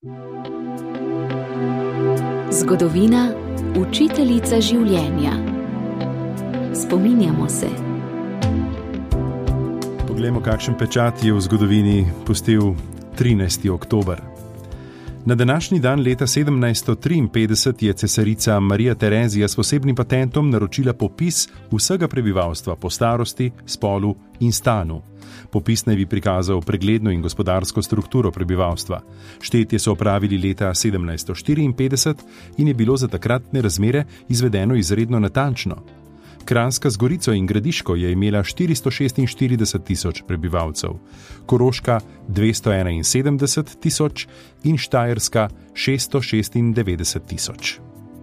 Zgodovina, učiteljica življenja. Spominjamo se. Poglejmo, kakšen pečat je v zgodovini pustil 13. oktober. Na današnji dan leta 1753 je cesarica Marija Terezija s posebnim patentom naročila popis vsega prebivalstva po starosti, spolu in stanu. Popis naj bi prikazal pregledno in gospodarsko strukturo prebivalstva. Štetje so opravili leta 1754 in je bilo za takratne razmere izvedeno izredno natančno. Kranjska z Gorico in Gradiško je imela 446 tisoč prebivalcev, Koroška 271 tisoč in Štajerska 696 tisoč.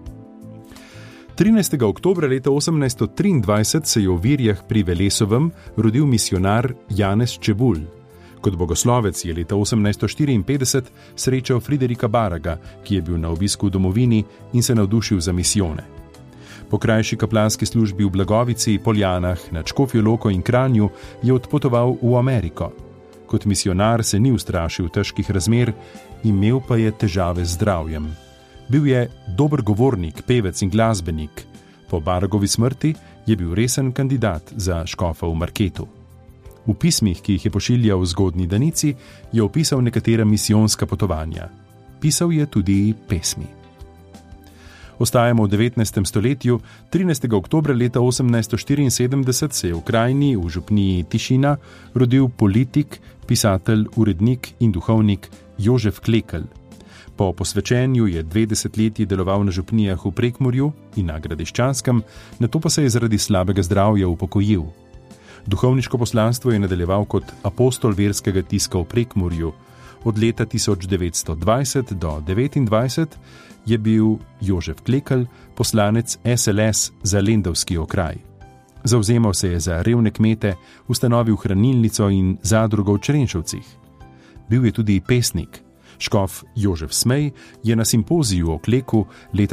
13. oktobra leta 1823 se je v Virjah pri Velesovem rodil misijonar Janez Čebulj. Kot bogoslovec je leta 1854 srečal Friderika Baraga, ki je bil na obisku v domovini in se navdušil za misijone. Po krajši kaplanski službi v Blagovici, Poljanah, nad Škofjo Loko in Kranju je odpotoval v Ameriko. Kot misijonar se ni ustrašil težkih razmer, imel pa je težave z zdravjem. Bil je dober govornik, pevec in glasbenik. Po Baragovi smrti je bil resen kandidat za škofa v Marketu. V pismih, ki jih je pošiljal v Zgodnji Danici, je opisal nekatera misijonska potovanja. Pisal je tudi pesmi. Ostajamo v 19. stoletju. 13. oktobra leta 1874 se je v krajini v župniji Tišina rodil politik, pisatelj, urednik in duhovnik Jožef Klekl. Po posvečenju je 2 desetletji deloval na župnijah v Prekmurju in na Gradiščanskem, nato pa se je zaradi slabega zdravja upokojil. Duhovniško poslanstvo je nadaljeval kot apostol verskega tiska v Prekmurju. Od leta 1920 do 1929 je bil Jožef Klekl poslanec SLS za Lendavski okraj. Zavzemal se je za revne kmete, ustanovil hranilnico in zadrugo v Črenšovcih. Bil je tudi pesnik. Škof Jožef Smej je na simpoziju o Kleku leta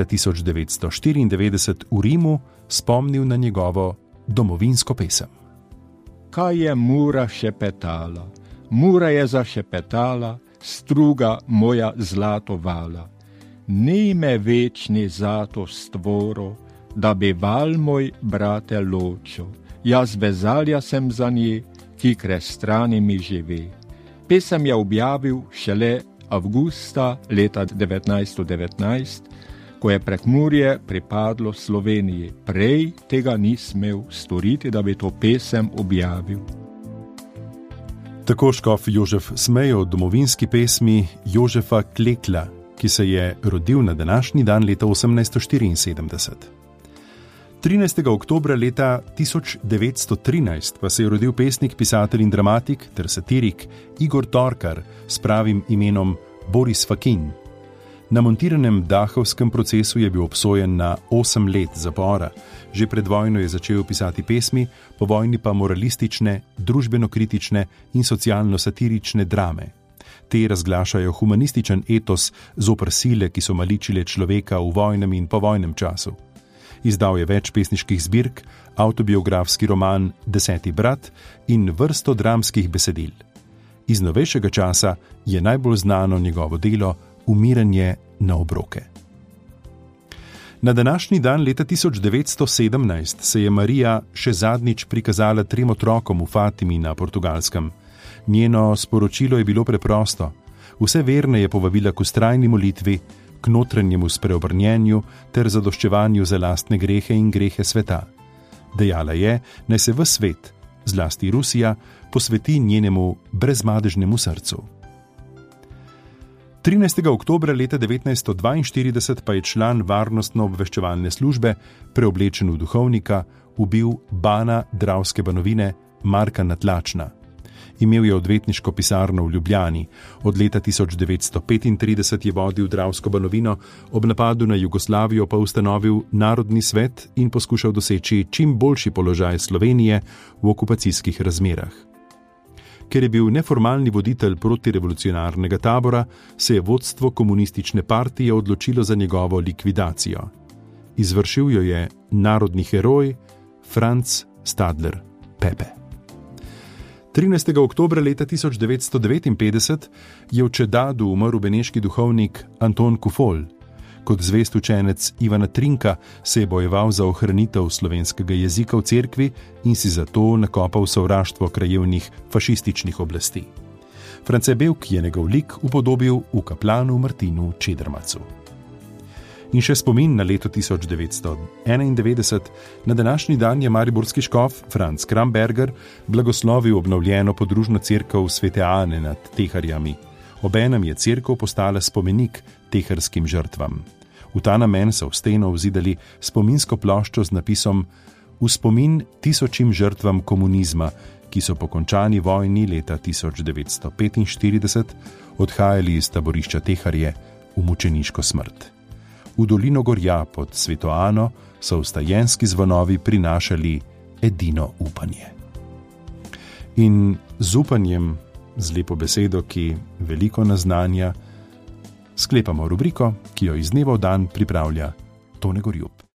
1994 v Rimu spomnil na njegovo domovinsko pesem. Kaj je Mura šepetala? Mura je zašepetala, struga moja zlato vala. Ni me večni zato stvoro, da bi val moj brate ločo. Jaz vezalja sem za nje, ki kres strani mi živi. Pesem je objavil šele avgusta leta 1919, ko je Prekmurje pripadlo Sloveniji. Prej tega ni smel storiti, da bi to pesem objavil. Tako škof Jožef Smej o domovinski pesmi Jožefa Klekla, ki se je rodil na današnji dan leta 1874. 13. oktobra leta 1913 pa se je rodil pesnik, pisatelj in dramatik ter satirik Igor Torkar s pravim imenom Boris Fakin. Na montiranem dahovskem procesu je bil obsojen na 8 let zapora. Že pred vojno je začel pisati pesmi, po vojni pa moralistične, družbeno-kritične in socialno-satirične drame. Te razglašajo humanističen etos zoper sile, ki so maličile človeka v vojnem in povojnem času. Izdal je več pesniških zbirk, avtobiografski roman 10. brat in vrsto dramskih besedil. Iz novejšega časa je najbolj znano njegovo delo Umiranje na obroke. Na današnji dan leta 1917 se je Marija še zadnjič prikazala 3 otrokom v Fatimi na Portugalskem. Njeno sporočilo je bilo preprosto. Vse verne je povabila k vztrajni molitvi, k notranjemu spreobrnjenju ter zadoščevanju za lastne grehe in grehe sveta. Dejala je, naj se ves svet, zlasti Rusija, posveti njenemu brezmadežnemu srcu. 13. oktobra leta 1942 pa je član varnostno-obveščevalne službe, preoblečen v duhovnika, ubil bana Dravske banovine Marka Natlačna. Imel je odvetniško pisarno v Ljubljani. Od leta 1935 je vodil Dravsko banovino, ob napadu na Jugoslavijo pa ustanovil Narodni svet in poskušal doseči čim boljši položaj Slovenije v okupacijskih razmerah. Ker je bil neformalni voditelj protirevolucionarnega tabora, se je vodstvo komunistične partije odločilo za njegovo likvidacijo. Izvršil jo je narodni heroj Franc Stadler Pepe. 13. oktobra leta 1959 je v Čedadu umrl beneški duhovnik Anton Kufol. Kot zvest učenec Ivana Trinka se je bojeval za ohranitev slovenskega jezika v cerkvi in si zato nakopal sovraštvo krajevnih fašističnih oblasti. France Bevk je njegov lik upodobil v kaplanu Martinu Čedermacu. In še spomin na leto 1991, na današnji dan je mariborski škof Franc Kramberger blagoslovil obnovljeno podružno cerkev Svete Ane nad Teharjami. Obenem je cerkev postala spomenik teharskim žrtvam. V ta namen so v steno vzidali spominsko ploščo z napisom V spomin 1000 žrtvam komunizma, ki so po končani vojni leta 1945 odhajali iz taborišča Teharje v mučeniško smrt. V dolino Gorja pod Sveto Ano so vstajenski zvonovi prinašali edino upanje. In z upanjem, z lepo besedo, ki veliko naznanja, sklepamo rubriko, ki jo iz dneva v dan pripravlja Tone Gorjup.